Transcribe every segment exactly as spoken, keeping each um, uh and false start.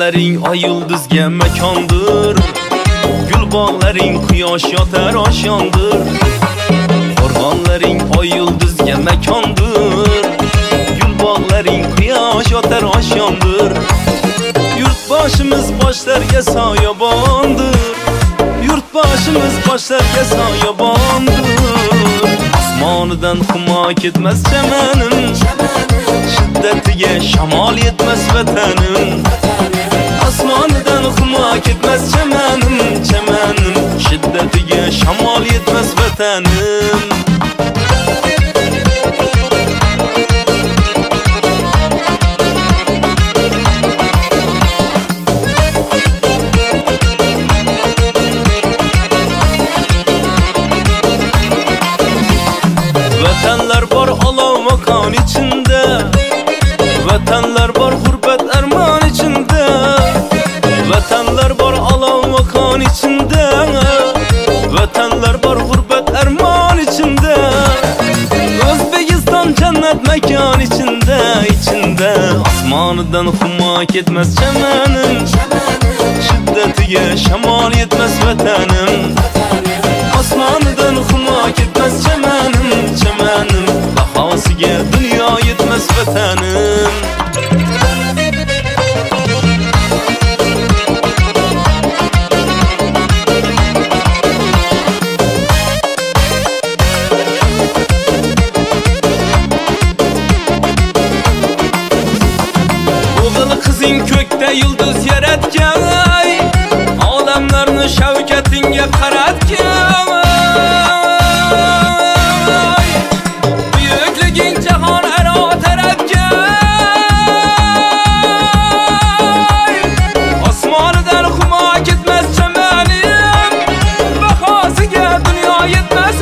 Ormanlaring ay yulduzga makondir, gul bog'laring quyosh yotar oshondir. Ormanlaring ay yulduzga makondir, gul bog'laring quyosh yotar oshondir. Yurtboshimiz boshlarga soyabondir, yurtboshimiz boshlarga soyabondir. Osmonidan humo ketmas chamanim, shiddatiga shamol yetmas vatanim. Osmonidan humo ketmas chamanim, chamanim, shiddatiga shamol yetmas vatanim. Vatanlar bor olov makon içinde, vatanlar bor g'urbat armon içinde. Vatanlar bor olov makon içinde, vatanlar bor g'urbat armon içinde. O'zbekiston jannat makon içinde, içinde. Osmonidan humo ketmas chamanim, shiddatiga shamol yetmas vatanim. Osmonidan humo ketmas chamanim, chamanim, bahosiga dunyo yetmas vatanim. O'g'il qizing ko'kda yulduz yaratgan, olamlarni shavkatingga qaratgan. Buyukliging jahon aro taratgan. Osmonidan humo ketmas chamanim, bahosiga dunyo yetmas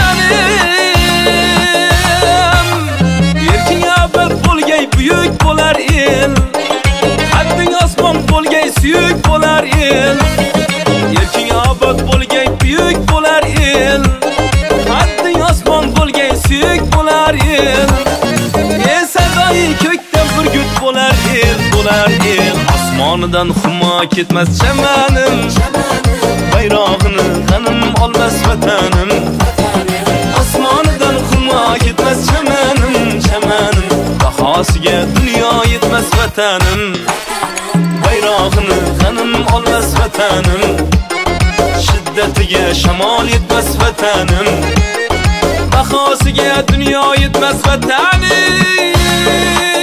vatanim. Erkin abad bo'lgay buyuk bo'lar el, hadding osmon bo'lgay suyuk bo'lar el. Erkin abad bo'lgay buyuk bo'lar el, hadding osmon bo'lgay suyuk bo'lar el. Ey sadoyi ko'kda burgut bo'lar el, bo'lar el. Osmonidan humo ketmas chamanim, bayrog'ini g'anim olmas vatanim. Osmonidan humo ketmas chamanim, chamanim, bahosiga dunyo yetmas vatanim. Bayrog'ini g'anim olmas vatanim, shiddatiga shamol yetmas vatanim. Bahosiga dunyo yetmas vatanim.